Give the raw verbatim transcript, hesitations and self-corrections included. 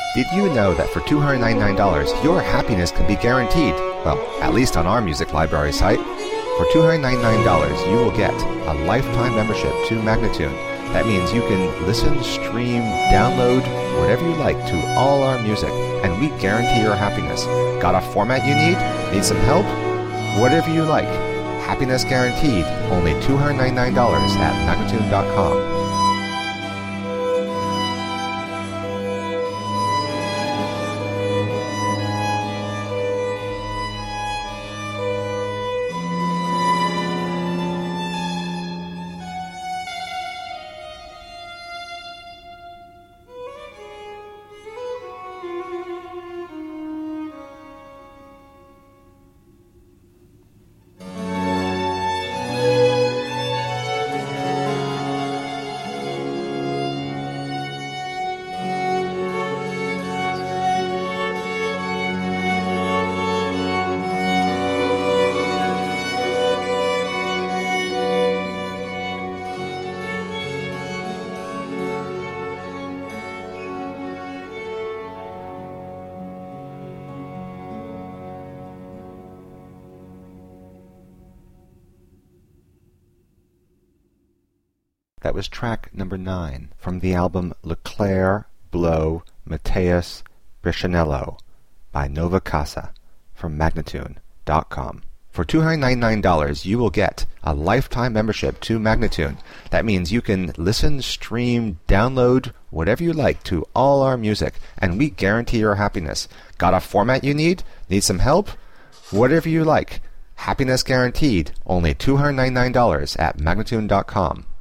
Did you know that for two hundred ninety-nine dollars, your happiness can be guaranteed? Well, at least on our music library site. For two hundred ninety-nine dollars, you will get a lifetime membership to Magnatune. That means you can listen, stream, download, whatever you like to all our music, and we guarantee your happiness. Got a format you need? Need some help? Whatever you like. Happiness guaranteed. Only two hundred ninety-nine dollars at Magnatune dot com. That was track number nine from the album Leclair, Blow, Mateus, Bricinello by Nova Casa from Magnatune dot com. For two hundred ninety-nine dollars, you will get a lifetime membership to Magnatune. That means you can listen, stream, download, whatever you like to all our music, and we guarantee your happiness. Got a format you need? Need some help? Whatever you like. Happiness guaranteed. Only two hundred ninety-nine dollars at Magnatune dot com.